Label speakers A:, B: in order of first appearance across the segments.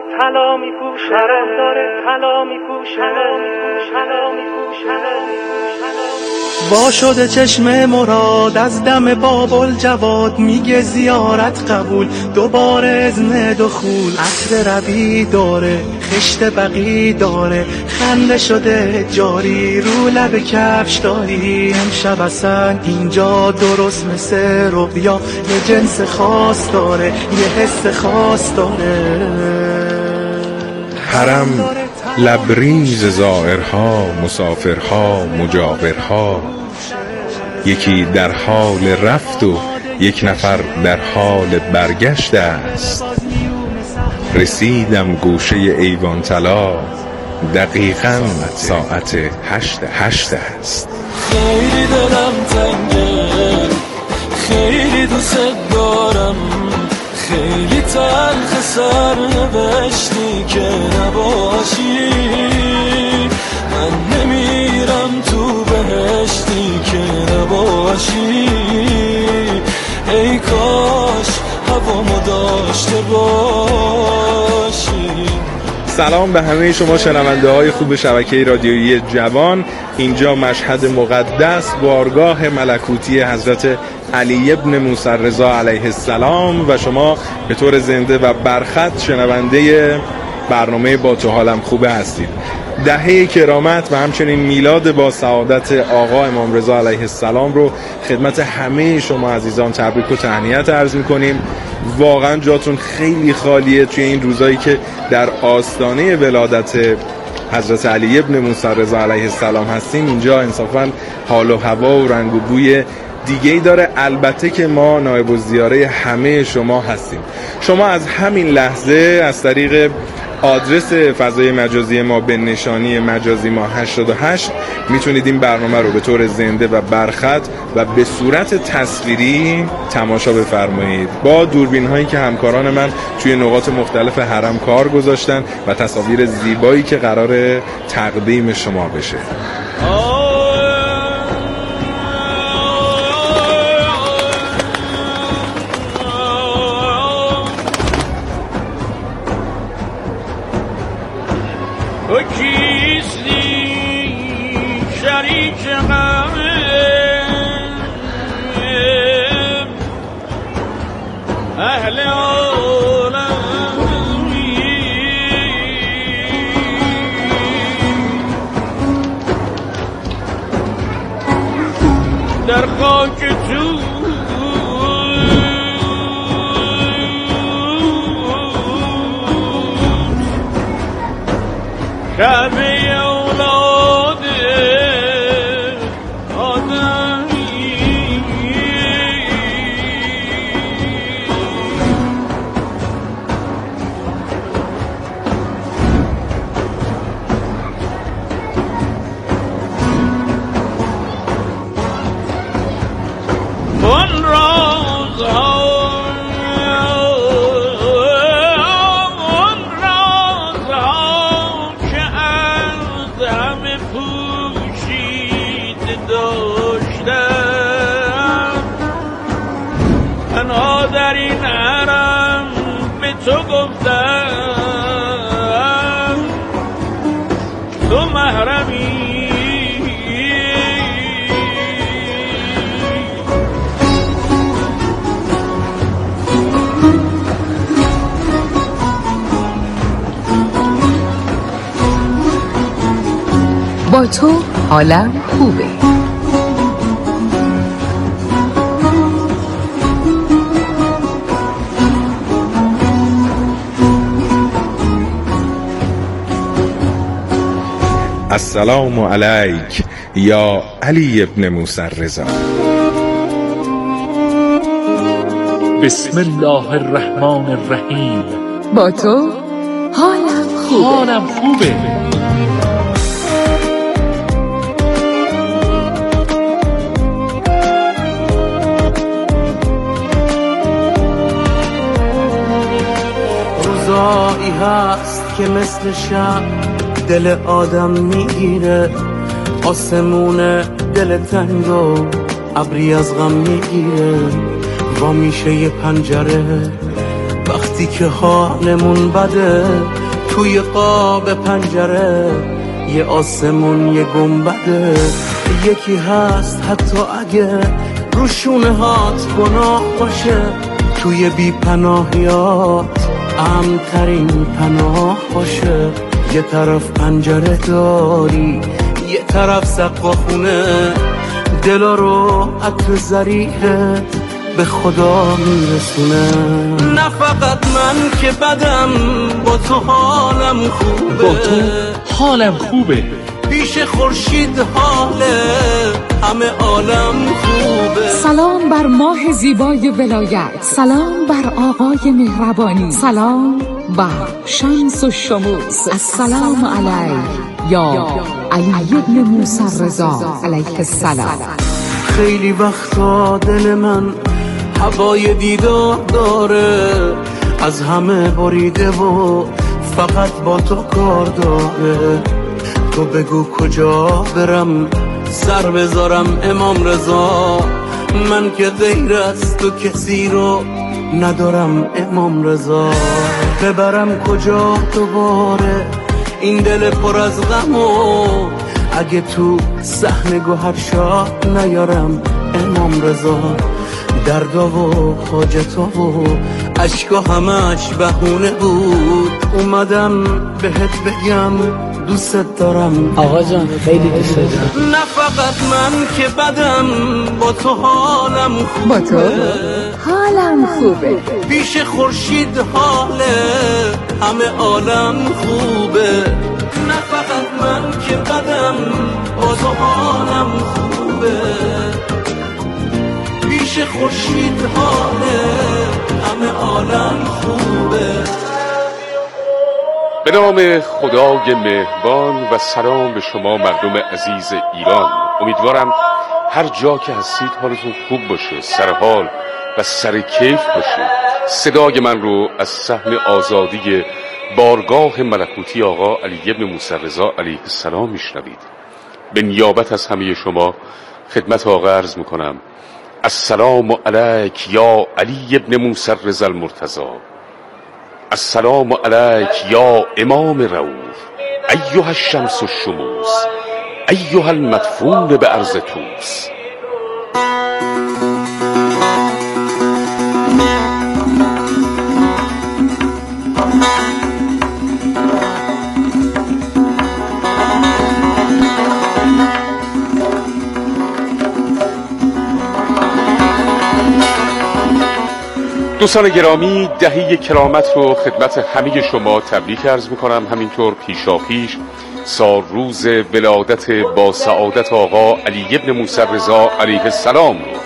A: طلا میپوشه، حرم داره طلا میپوشه، وا شده چشم مراد از دم بابل جواد، میگه زیارت قبول، دوباره اذن دخول. عطر ربی داره، خشت بقی داره، خنده شده جاری رو لب کفش داری. امشب اصلا اینجا درست مثل رؤیا، یه جنس خاص داره، یه حس خاص داره.
B: حرم لبریز زائرها، مسافرها، مجاورها، یکی در حال رفت و یک نفر در حال برگشت است. رسیدم گوشه ایوان طلا، دقیقاً ساعت 8 است.
C: خیلی دلم تنگه، خیلی دوست دارم، خیلی تلخ سرنوشتی که نباشی. من نمیرم تو بهشتی که نباشی. ای کاش هوامو داشته باشی.
B: سلام به همه شما شنونده های خوب شبکه رادیویی جوان. اینجا مشهد مقدس، بارگاه ملکوتی حضرت علی ابن موسی رضا علیه السلام و شما به طور زنده و برخط شنونده برنامه با تو حالم خوبه هستید. دهه کرامت و همچنین میلاد با سعادت آقا امام رضا علیه السلام رو خدمت همه شما عزیزان تبریک و تهنیت عرض می‌کنیم. واقعا جاتون خیلی خالیه توی این روزایی که در آستانه ولادت حضرت علی ابن موسی رضا علیه السلام هستیم. اینجا انصافا حال و هوا و رنگ و بوی دیگه‌ای داره. البته که ما نایب الزیاره همه شما هستیم. شما از همین لحظه از طریق آدرس فضای مجازی ما به نشانی مجازی ما 88 میتونید این برنامه رو به طور زنده و برخط و به صورت تصویری تماشا بفرمایید با دوربین هایی که همکاران من توی نقاط مختلف حرم کار گذاشتن و تصاویر زیبایی که قرار تقدیم شما بشه.
C: در خاک تو کعبه اولاد آدمی. اون رازها که از همه پوشیده داشتم، تنها در این حرم به تو گفتم تو محرمی.
D: با تو حالم خوبه.
B: السلام علیک یا علی ابن موسی رضا.
E: بسم الله الرحمن الرحیم.
D: با تو حالم خوبه.
A: روزایی هست که مثل شب دل آدم میگیره، آسمون دل تنگ و ابری از غم میگیره. وا میشه یه پنجره وقتی وقتی که حالمون بده توی قاب پنجره یه آسمون یه گنبده، یکی هست حتی اگه رو شونه هات گناه باشه، توی بی پناهیات امن‌ترین پناه باشه. یه طرف پنجره داری یه طرف سقا خونه، دلا رو عطر زریحه به خدا میرسونه. نه فقط من که بدم با تو حالم خوبه،
E: با تو حالم خوبه،
A: پیش خورشید حاله همه عالم خوبه.
D: سلام بر ماه زیبای ولایت، سلام بر آقای مهربانی، سلام بر شمس و شموس. السلام علیک یا علی ابن موسی الرضا علیه السلام.
A: خیلی وقتا دل من هوای دیدار داره، از همه بریده و فقط با تو کار داره. تو بگو کجا برم سر بذارم امام رضا، من که غیر از تو کسی رو ندارم امام رضا. ببرم کجا دوباره این دل پر از غم و اگه تو صحن گوهر شاد نیارم امام رضا. دردا و حاجتا و عشقا همش بهونه بود، اومدم بهت بگم دوست دارم
F: آقا جان، خیلی دوست دارم.
A: نه فقط من که بدم با تو حالم خوبه،
D: با تو حالم خوبه،
A: پیش خورشید حاله همه عالم خوبه. نه فقط من که بدم با تو حالم خوبه، پیش خورشید حاله همه عالم خوبه.
G: به نام خدای مهربان و سلام به شما مردم عزیز ایران. امیدوارم هر جا که هستید حالتون خوب باشه، سر حال و سر کیف باشید. صدای من رو از صحن آزادی بارگاه ملکوتی آقا علی ابن موسی الرضا علیه السلام میشنوید. به نیابت از همه شما خدمت آقا عرض میکنم السلام علیک یا علی ابن موسی الرضا المرتضی، السلام علیک یا امام رؤوف، ایها الشمس الشموس، ایها المدفون به ارض توس. دوستان گرامی، دهه کرامت رو خدمت همه شما تبریک عرض میکنم. همینطور پیشاپیش سال روز ولادت با سعادت آقا علی ابن موسی الرضا علیه السلام رو.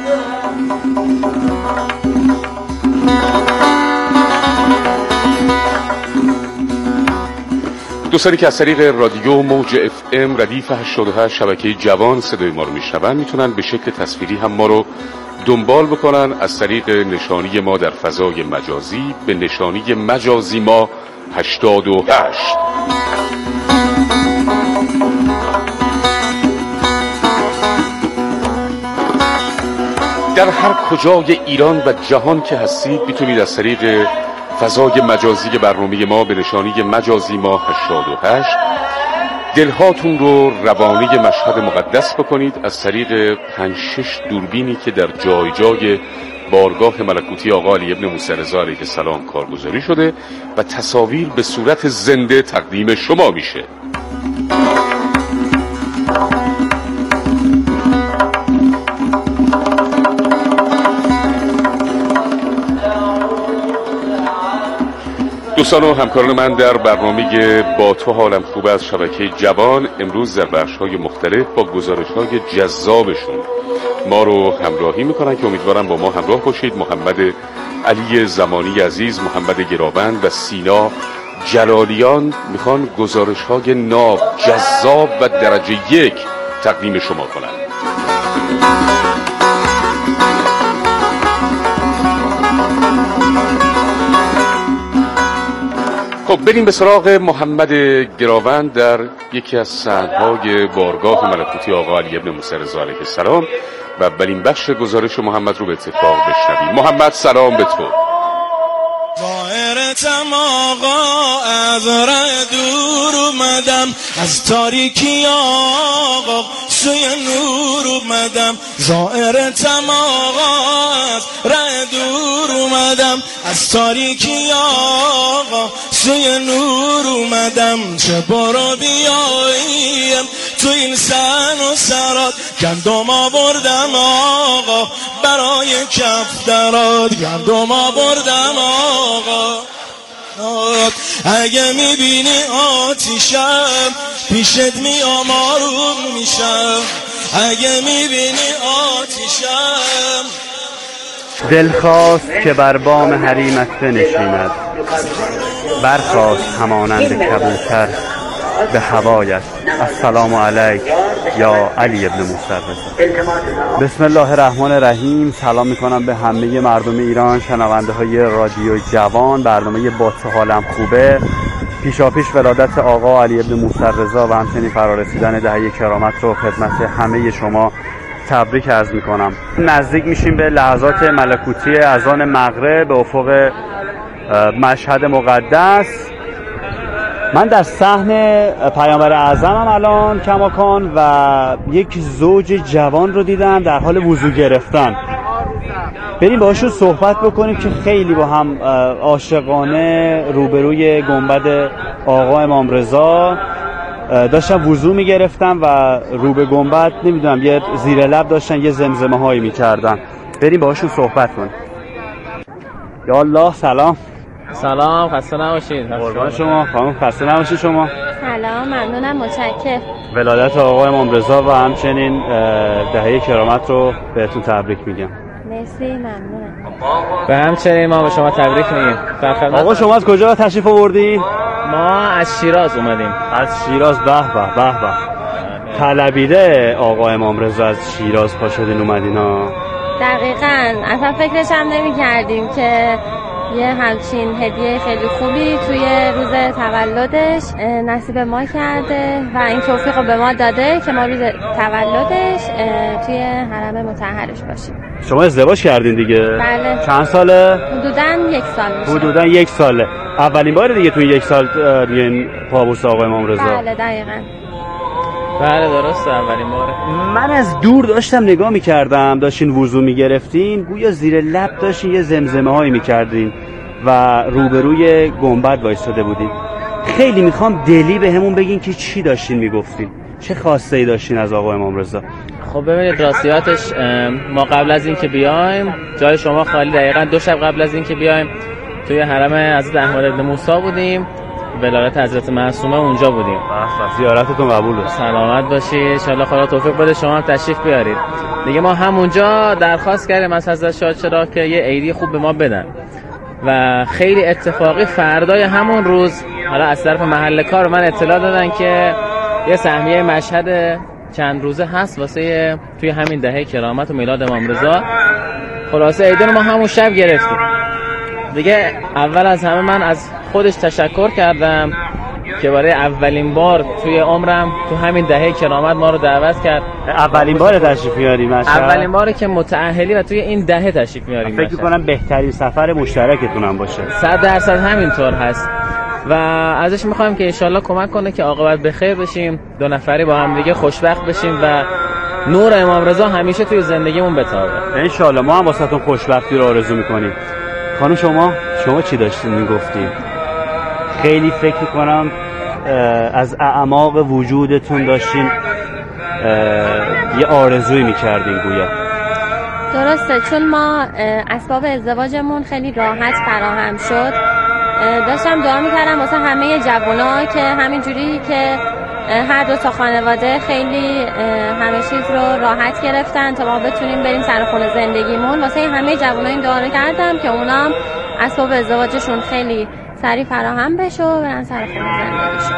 G: دوستانی که از طریق رادیو موج FM ردیف 88 شبکه جوان صدای ما رو میشنون میتونن به شکل تصویری هم ما رو دنبال بکنن از طریق نشانی ما در فضای مجازی به نشانی مجازی ما 88. در هر کجای ایران و جهان که هستید میتونید از طریق فضای مجازی برنامه ما به نشانی مجازی ما 88 دلهاتون رو روانه مشهد مقدس بکنید از طریق 5-6 دوربینی که در جای جای بارگاه ملکوتی آقا علی ابن موسی الرضا علیه السلام کارگزاری شده و تصاویر به صورت زنده تقدیم شما میشه. دوستان و همکاران من در برنامه با تو حالم خوبه از شبکه جوان امروز در بخش‌های مختلف با گزارش‌های جذابشون ما رو همراهی میکنن که امیدوارم با ما همراه باشید. محمد علی زمانی عزیز، محمد گراوند و سینا جلالیان میخوان گزارش‌های ناب، جذاب و درجه 1 تقدیم شما کنند. خب بریم به سراغ محمد گراوند در یکی از صحنه‌های بارگاه ملکوتی آقا علی ابن موسی الرضا علیه السلام و اولین بخش گزارش محمد رو به اتفاق بشنویم. محمد سلام به تو.
A: زایرتم آقا، از ره دور اومدم، از تاریکی آقا سوی نور اومدم. زایرتم آقا، از ره دور اومدم، از تاریکی آقا سوی نور اومدم. چه برو بیاییم تو این سن و سرات، گندم آوردم آقا برای کفترات، گندم آوردم آقا. اگه میبینی آتیشم پیشت میام آروم میشم، اگه میبینی آتیشم.
H: دلخواست که بر بام حریمت بنشیند، برخواست همانند کبوتر به هوایت. السلام علیک یا علی ابن موسی رضا. بسم الله الرحمن الرحیم. سلام میکنم به همه مردم ایران، شنونده های رادیو جوان. برنامه با حالم خوبه، پیشاپیش ولادت آقا علی ابن موسی رضا و همچنین فرارسیدن دهه کرامت رو خدمت همه شما تبریک عرض میکنم. نزدیک میشیم به لحظات ملکوتی اذان مغرب به افق مشهد مقدس. من در صحن پیامبر اعظمم الان کماکان و یک زوج جوان رو دیدم در حال وضو گرفتن. بریم باهاشون صحبت بکنیم که خیلی با هم عاشقانه روبروی گنبد آقا امام رضا داشتن وضو میگرفتن و رو به گنبد نمیدونم یه زیر لب داشتن یه زمزمه هایی میکردن. بریم باهاشون صحبت کنیم. یا الله. سلام.
I: سلام، خسته نباشید.
H: قربان شما خانم، خسته نباشید شما.
J: سلام، ممنونم، متشکرم.
H: ولادت آقا امام رضا و همچنین دهه کرامت رو بهتون تبریک میگم.
J: مرسی، ممنونم.
I: به همچنین ما به شما تبریک میگیم.
H: آقا شما از کجا تشریف آوردی؟
I: ما از شیراز اومدیم.
H: از شیراز. به به به به. طلبیده آقا امام رضا از شیراز پا شدین اومدین ها.
J: دقیقاً، اصلا فکرش هم نمی‌کردیم که یه همچین هدیه خیلی خوبی توی روز تولدش نصیب ما کرده و این توفیق رو به ما داده که ما روز تولدش توی حرم مطهرش باشیم.
H: شما ازدواج کردین دیگه؟
J: بله.
H: چند ساله؟
J: حدوداً 1 سال میشه.
H: حدوداً 1 ساله. اولین بار دیگه توی 1 سال دیگه پابوس آقا امام رضا؟
J: بله دقیقاً.
I: بله درسته، اولین باره.
H: من از دور داشتم نگاه میکردم، داشتین وضو میگرفتین، گویا زیر لب داشتین یه زمزمه هایی میکردین و روبروی گنبد وایستاده بودین. خیلی میخوام دلی به همون بگین که چی داشتین میگفتین، چه خواسته ای داشتین از آقا امام رضا.
I: خب ببینید راستیاتش ما قبل از این که بیایم جای شما خالی، دقیقاً 2 شب قبل از این که بیایم توی حرم حضرت احمد بن موسی بودیم، ولادت حضرت معصومه اونجا بودیم.
H: زیارتتون قبول بود.
I: سلامت باشید، ان شاء الله خدا توفیق بده شما هم تشریف بیارید. دیگه ما همونجا درخواست کردیم از حضرت شاهچراغ که یه عیدی خوب به ما بدن و خیلی اتفاقی فردای همون روز حالا از طرف محل کار من اطلاع دادن که یه سهمیه مشهد چند روزه هست واسه توی همین دهه کرامت و میلاد امام رضا. خلاصه عیدی رو ما همون شب گرفتیم. دیگه اول از همه من از خودش تشکر کردم که برای اولین بار توی عمرم تو همین دهه کرامت ما رو دعوت کرد.
H: اولین بار تشریف میاریم مشهد؟ اولین
I: باره که متأهلی و توی این دهه تشریف میاریم.
H: فکر می‌کنم بهترین سفر مشترکتون هم باشه.
I: 100% همینطور هست و ازش می‌خوایم که ان شاءالله کمک کنه که عاقبت بخیر بشیم، 2 نفری با هم دیگه خوشبخت بشیم و نور امام رضا همیشه توی زندگیمون بتابه.
H: ان شاءالله ما هم واسهتون خوشبختی رو آرزو می‌کنیم. خانم شما چی داشتین میگفتین؟ خیلی فکر میکنم از اعماق وجودتون داشتین یه آرزویی میکردین گویا.
J: درسته، چون ما اسباب ازدواجمون خیلی راحت فراهم شد. داشتم دعا میکردم واسه همه جوونا که همینجوری که هر 2 تا خانواده خیلی همه چیز رو راحت گرفتن تا ما بتونیم بریم سر خونه زندگیمون. واسه همه جوونا این دعا رو کردم که اونام اسباب ازدواجشون خیلی سریع فراهم بشه و برن سر خونه زندگیشون.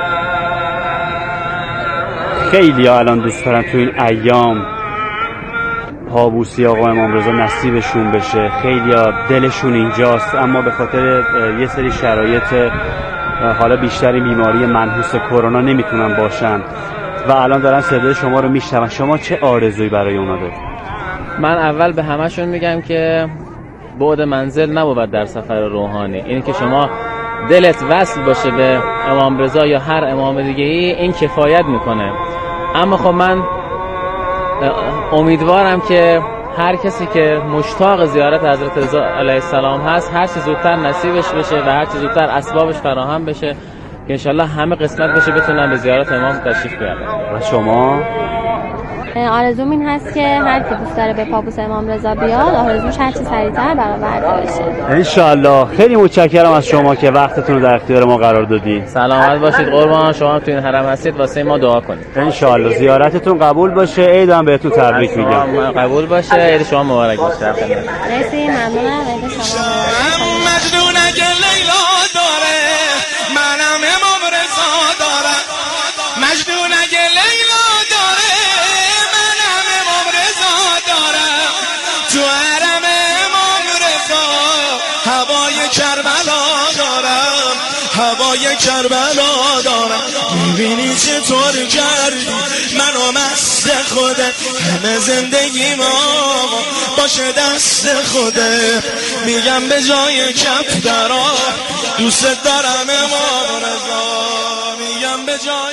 H: خیلی الان دوست دارن تو این ایام پابوسی آقا امام رضا نصیبشون بشه. خیلی دلشون اینجاست اما به خاطر یه سری شرایط حالا بیشتری بیماری منحوس کرونا نمیتونن باشن و الان دارن صدای شما رو میشنون. شما چه آرزویی برای اونا دارید؟
I: من اول به همشون میگم که بعد منزل نبود در سفر روحانی. این که شما دلت وصل باشه به امام رضا یا هر امام دیگه ای، این کفایت میکنه. اما خب من امیدوارم که هر کسی که مشتاق زیارت حضرت رضا علیه السلام هست هر چه زودتر نصیبش بشه و هر چه زودتر اسبابش فراهم بشه که انشالله همه قسمت بشه بتونن به زیارت امام تشریف بیارن.
H: و شما؟
J: آرزوم این هست که هر کی دوست داره به پابوس امام رضا بیاد آرزوش هر چه سریعتر برآورده بشه
H: انشالله. خیلی متشکرم از شما که وقتتون رو در اختیار ما قرار دادید.
I: سلامت باشید قربان. شما تو این حرم هستید واسه ما دعا کنید.
H: انشالله زیارتتون قبول باشه. عید هم بهتون تبریک میگم.
I: قبول باشه. عید شما مبارک باشه.
J: مرسی. ممنونم. عید شما مبارک.
A: مجنونه که لیلا داره منم امام رضا دارم. مجنونه که لیلا داره منم امام رضا دارم. تو حرم امام رضا هوای کربلا دارم. هوای کربلا دارم. میبینی چطور کردی منو مست خودت. همه زندگی ما باشه دست خودت. میگم به جای کف درا دوست دارم امام رضا. میگم به جای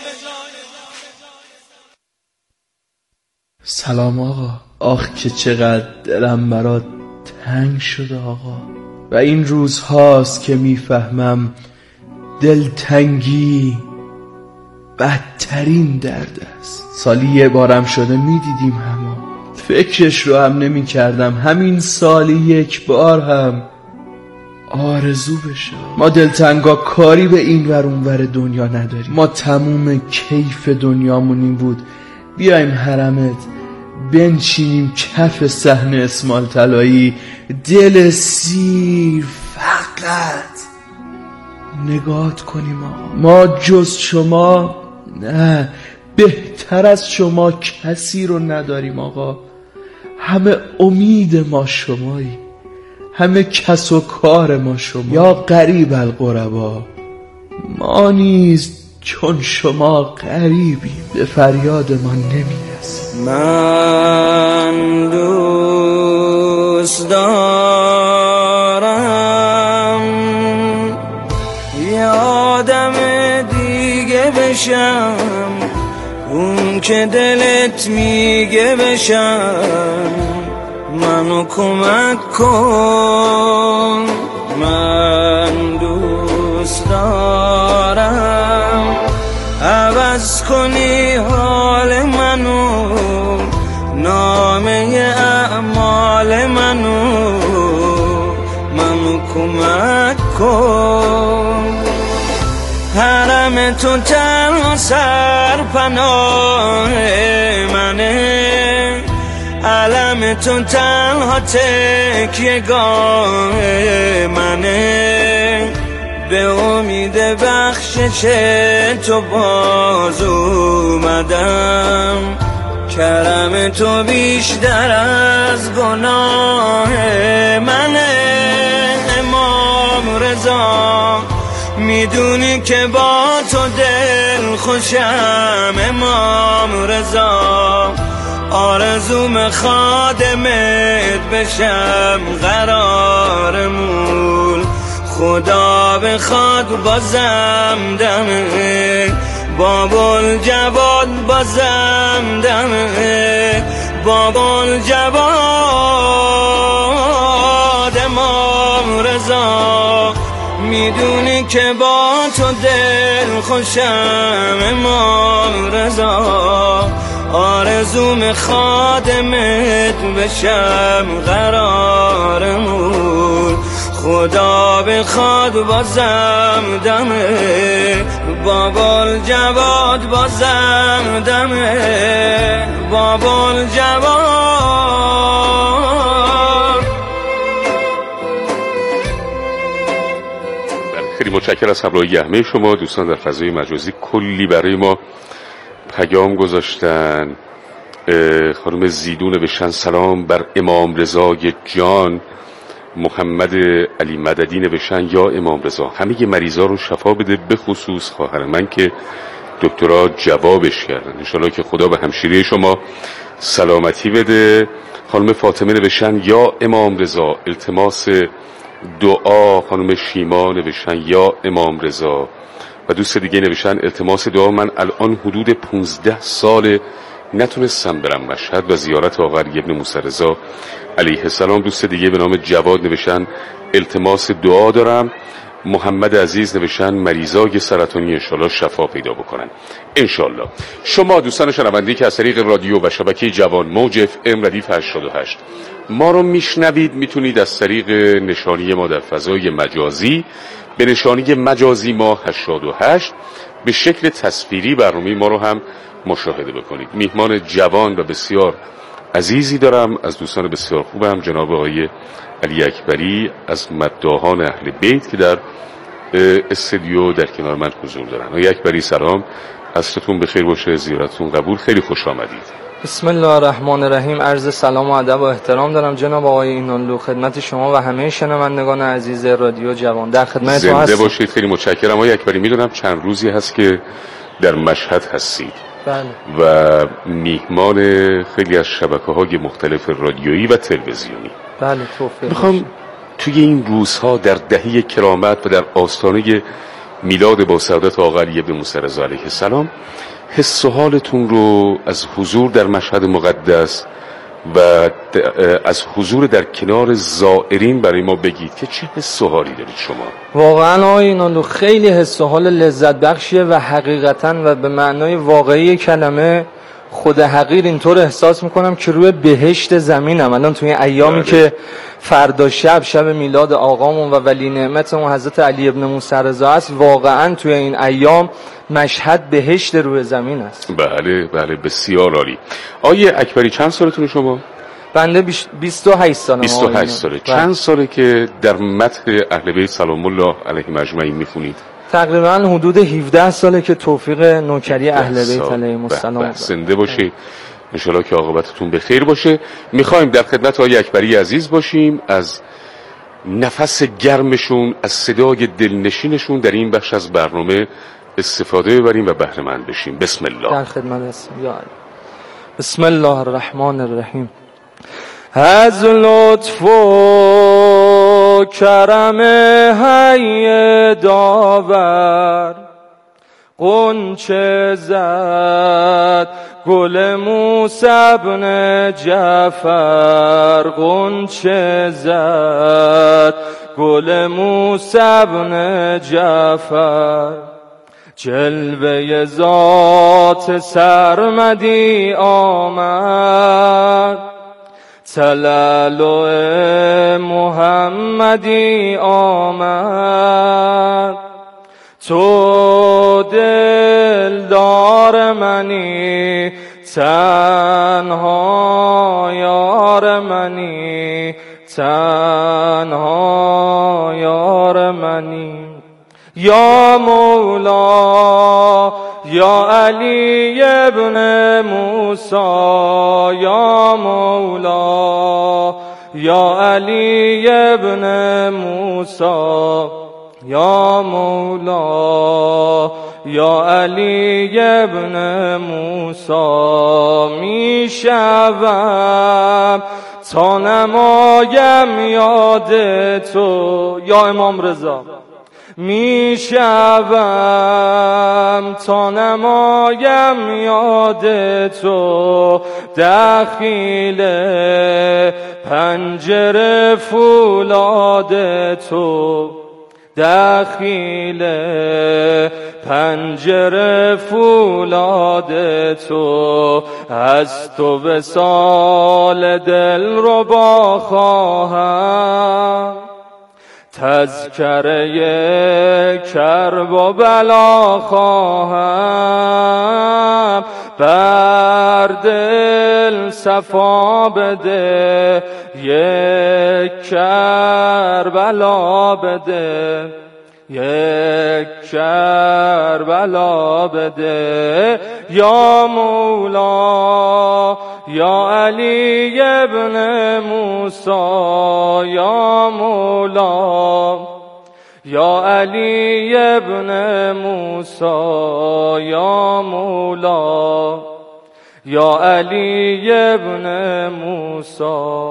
K: سلام آقا. آخ که چقدر دلم برات تنگ شده آقا. و این روزهاست که میفهمم دلتنگی بدترین درد است. سالی یه بارم شده میدیدیم همه، فکرش رو هم نمی کردم همین سالی یک بار هم آرزو بشه. ما دلتنگا کاری به این ور اون ور دنیا نداریم. ما تموم کیف دنیامون این بود بیایم حرمت بنشینیم کف صحن اسماعیل طلایی دل سیر فقط نگات کنیم آقا. ما جز شما نه بهتر از شما کسی رو نداریم آقا. همه امید ما شمایی، همه کس و کار ما شما. یا قریب القربا ما نیز چون شما قریبیم به فریاد ما نمیرسیم.
A: من دوست دارم یادم دیگه بشم اون که دلت میگه بشم. منو کمک کن. من دوست دارم عوض کنی حال منو، نامه اعمال منو کمک کن. حرم تو تنها سرپناه منه، علم تو تنها تکیه‌گاه منه. به امید بخشش تو باز اومدم، کرم تو بیشتر از گناه منه. امام رضا میدونی که با تو دل خوشم. امام رضا آرزوم خادمت بشم قرارمون. خدا بخواد بازم دمه بابل جواد، بازم دمه بابل جواد. امام رضا میدونی که با تو دل خوشم. امام رضا آرزوم خادمت بشم قرارمون. خدا بخواد بازم دمه بابل جواد، بازم دمه بابل جواد.
G: خیلی متشکرم از همراهی همه شما دوستان. در فضای مجازی کلی برای ما پیام گذاشتن. خانم زیدون نوشتن سلام بر امام رضای جان. محمد علی مددی نوشتن یا امام رضا همه مریضا رو شفا بده، به خصوص خواهر من که دکترا جوابش کردن. انشالله که خدا به همشیره شما سلامتی بده. خانم فاطمه نوشتن یا امام رضا التماس دعا. خانم شیما نوشتن یا امام رضا. و دوست دیگه نوشتن التماس دعا، من الان حدود 15 سال نتونستم برم مشهد و زیارت آقا علی ابن موسی رضا علیه السلام. دوست دیگه به نام جواد نوشتن التماس دعا دارم. محمد عزیز نوشتن مریضای سرطانی انشالله شفا پیدا بکنن انشالله. شما دوستان شنونده که از طریق رادیو و شبکه جوان موج اف ام ردیف 88 ما رو میشنوید، میتونید از طریق نشانی ما در فضای مجازی به نشانی مجازی ما 88 به شکل تصویری برنامه ما رو هم مشاهده بکنید. میهمان جوان و بسیار عزیزی دارم از دوستان بسیار خوبم، جناب آقای علی اکبری از مداحان اهل بیت که در استودیو در کنار من حضور دارن. آقای اکبری سلام، عصرتون بخیر باشه، زیارتتون قبول، خیلی خوش آمدید.
F: بسم الله الرحمن الرحیم. عرض سلام و ادب و احترام دارم جناب آقای اینانلو خدمت شما و همه شنوندگان عزیز رادیو جوان. در خدمتتون هستم. زنده
G: باشید، خیلی متشکرم. آقای اکبری میدونم چند روزی هست که در مشهد هستید.
F: بله.
G: و میهمان خیلی از شبکه‌های مختلف رادیویی و تلویزیونی.
F: بله توفیق.
G: میخوام توی این روزها در دهه کرامت و در آستانه میلاد با سعادت آقا علی ابن موسی رضا علیه السلام حس و حالتون رو از حضور در مشهد مقدس و از حضور در کنار زائرین برای ما بگید که چه حس و حالی دارید شما؟
F: واقعا آقای اینانلو خیلی حس و حال لذت بخشیه و حقیقتا و به معنای واقعی کلمه خود حقیر اینطور احساس میکنم که روی بهشت زمینم الان توی ایامی که فردا شب میلاد آقامون و ولی نعمتمون حضرت علی ابن موسی رضا است. واقعا توی این ایام مشهد بهشت روی زمین است.
G: بله بله بسیار عالی. آیه اکبری چند سالتون شما؟
F: بنده 28 سالم.
G: 28 ساله. چند ساله که در مدح اهل بیت سلام الله علیهم اجمعین میخونید؟
F: تقریبا حدود 17 ساله که توفیق نوکری اهل بیت علیهم السلام.
G: زنده باشید انشالله که عاقبتتون بخیر باشه. میخوایم در خدمت آقای اکبری عزیز باشیم، از نفس گرمشون، از صدای دلنشینشون در این بخش از برنامه استفاده ببریم و بهره مند بشیم. بسم الله.
F: در خدمت هستم. یا علی. بسم الله الرحمن الرحیم. از لطف و کرم حی داور غنچه زد گل موسی بن جعفر، غنچه زد گل موسی بن جعفر، جلوه ذات سرمدی آمد، تلالو محمدی آمد، تو دلدار منی تنها یار منی تنها یار منی، یا مولا یا علی ابن موسی، یا مولا یا علی ابن موسی، یا مولا یا علی ابن موسی، می شوم تا نمایم یاد تو، یا امام رضا، می شوم تا نمایم یاد تو، دخیل پنجره فولاد تو، دخیل پنجره فولاد تو، از تو وصال دل رو با خواهم، تذکره کرب و بلا خواهم، بر دل صفا بده یک کربلا بده، یک کربلا بده، یا مولا یا علی ابن موسی، یا مولا یا علی ابن موسی، یا مولا یا علی ابن موسی.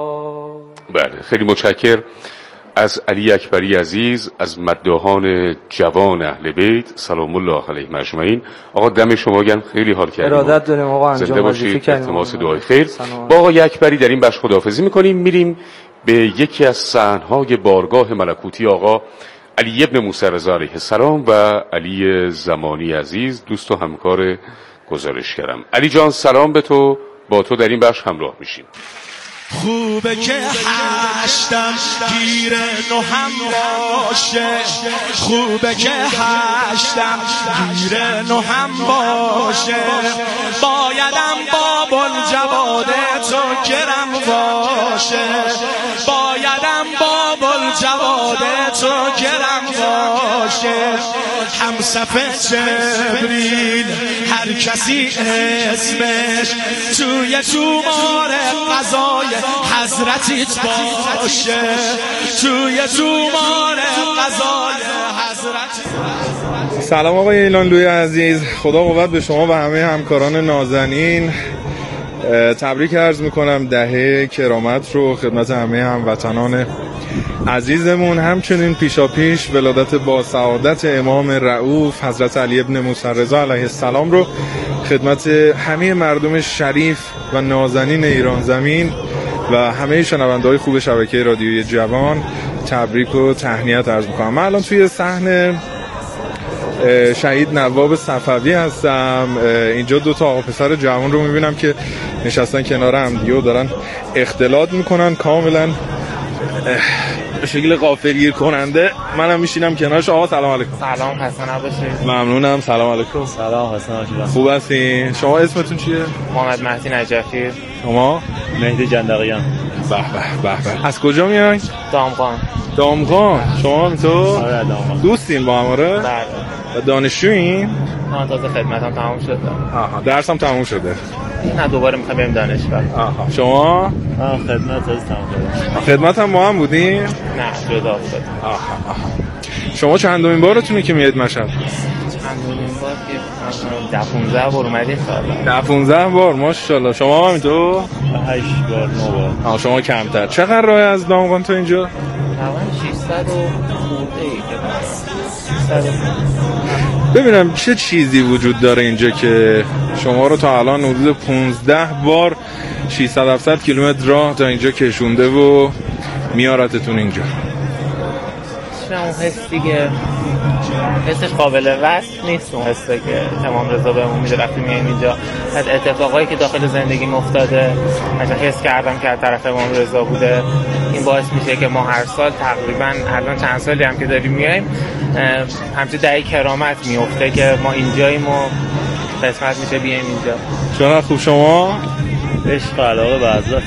G: بله، خیلی متشکر از علی اکبری عزیز، از مداحان جوان اهل بیت سلام الله علیهم اجمعین. آقا دم شما گرم، خیلی حال کردیم.
F: ارادت داریم آقا، انجام وظیفه کردیم.
G: التماس دعای خیر. با آقای اکبری در این بخش خداحافظی میکنیم، میریم به یکی از صحنهای بارگاه ملکوتی آقا علی ابن موسی رضا علیه السلام و علی زمانی عزیز، دوست و همکار گزارشگرم. علی جان سلام به تو، با تو در این بخش همراه میشیم.
A: خوبه که هشتم گیر نهم باشه، خوبه که هشتم گیر نهم باشه، بایدم باب الجواد تو گرم باشه، بایدم باب الجواد تو گرم باشه، همصف جبریل هر کسی اسمش توی تومار قضای حضرتیت باشه، توی تومار قضای حضرتیت.
B: سلام آقای ایلاندوی عزیز، خدا قوت به شما و همه همکاران نازنین. تبریک عرض میکنم دهه کرامت رو خدمت همه هموطنان عزیزمون. همچنین پیشاپیش ولادت با سعادت امام رؤوف حضرت علی ابن موسی رضا علیه السلام رو خدمت همه مردم شریف و نازنین ایران زمین و همه شنونده‌های خوب شبکه رادیویی جوان تبریک و تهنیت عرض میکنم. من الان توی صحن شهید نواب صفوی هستم. اینجا دو تا آقا پسر جوان رو میبینم که نشستن کنار هم دیگه و دارن اختلاط میکنن، کاملا به شکل غافلگیر کننده. منم میشینم کنارش. آقا سلام علیکم.
I: سلام، حسن باشید.
B: ممنونم. سلام علیکم.
I: سلام، حسن باشید.
B: خوب هستین؟ شما اسمتون چیه؟
I: محمد مهدی نجفی.
B: شما؟
L: مهدی جندقیان.
B: به به به. از کجا میاین؟
I: دامغان.
B: دامغان. شما هم تو؟
L: آره دامغان.
B: دوستین با هم؟ آره.
I: بله.
B: و دانشجویین؟
I: من تازه خدمتم تموم شده.
B: آها، درسم تموم شده.
I: نه دوباره میخوام بریم دانشگاه.
B: آها. شما؟
L: خدمت تازه تموم شده.
B: خدمت هم با هم بودین؟
I: نه جدا شد.
B: آها. شما چندمین بارتونه که میاد مشهد؟
I: چندمین بار که 15 بار اومدیم سالا.
B: 15 بار ماشاءالله. شما هم همینطور؟
L: 8 بار 9 بار.
B: شما کمتر. چقدر راه از دامغان تا اینجا؟
I: تقریبا 600 و خورده ای که
B: ببینم چه چیزی وجود داره اینجا که شما رو تا الان حدود 15 بار 600-700 کیلومتر راه تا اینجا کشونده و میارتتون اینجا.
I: اون حسی که حسش قابل وصف نیست، اون حسی که امام رضا بهمون میده وقتی میایم اینجا. از اتفاقایی که داخل زندگیم افتاده مثلا حس کردم که از طرف امام رضا بوده. این باعث میشه که ما هر سال تقریبا الان چند سالی هم که داریم میایم همچنین دهه کرامت میفته که ما اینجاییم و قسمت میشه بیایم اینجا.
B: چقدر خوب. شما؟
L: عشق علاقه به حضرت.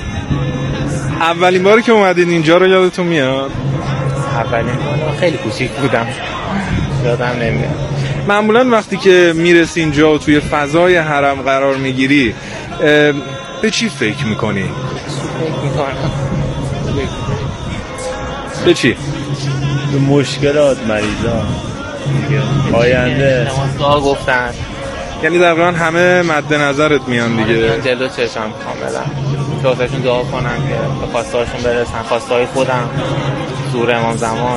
B: اولین باری که اومدین اینجا رو یادتون میاد؟
I: اولین بار خیلی کوچیک بودم، یادم نمیاد.
B: معمولا وقتی که میرسی اینجا و توی فضای حرم قرار میگیری به چی فکر میکنی؟
I: فکر میکنم
B: به چی؟
L: به مشکلات مریضان آینده
I: نمازها گفتن،
B: یعنی تقریبا همه مد نظرت میان دیگه.
I: جلو چشم کاملا که واسهشون دعا کنم که به خواستهاشون برسن، خواستهای خودم، ظهور امام زمان.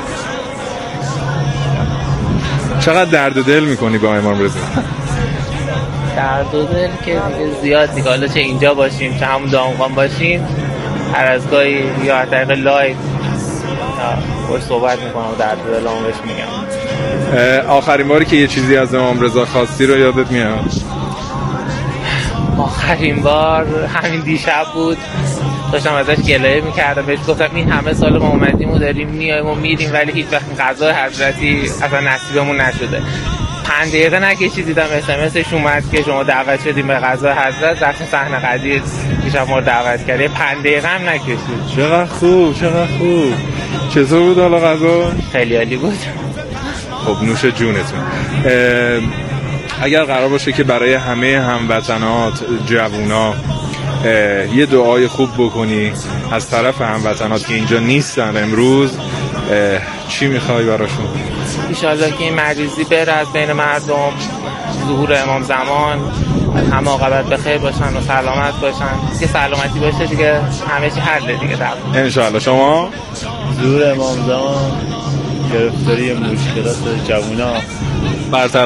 B: چقدر درد دل میکنی با امام رضا؟
I: درد دل که زیاد دیگه، حالا چه اینجا باشیم چه همون دامغان باشیم هر از گاهی یا از طریق لایو باش صحبت میکنم و درد دلمو بهش میگم.
B: آخرین باری که یه چیزی از امام رضا خواستی رو یادت میاد؟
I: آخرین بار همین دیشب بود، داشتم ازش گلایه میکردم، بهش گفتم این همه سال ما اومدیم و داریم میایم و میریم ولی هیچ وقت قضای حضرتی اصلا نصیبمون نشده. 5 دقیقه نکشید دیدم اسمسش اومد که شما دعوت شدیم به قضای حضرت، رفتیم صحنه قدیر دیشب ما رو دعوت کرد. 5 دقیقه هم نکشید.
B: چقدر خوب، چقدر خوب. چطور بود حالا قضا؟
I: خیلی عالی بود.
B: خب نوش جونتون. اگر قرار باشه که برای همه هموطنات جوونا یه دعای خوب بکنی از طرف هموطنات که اینجا نیستن امروز، چی میخوای براشون؟
I: ایشالله که این مریضی بره از بین مردم، ظهور امام زمان هم عاقبت به خیر باشن و سلامت باشن. که سلامتی باشه دیگه همه چی حله دیگه.
B: ان شاء الله. شما
L: زور امام زمان گرفتاری مشکلات جوونا
B: برطرف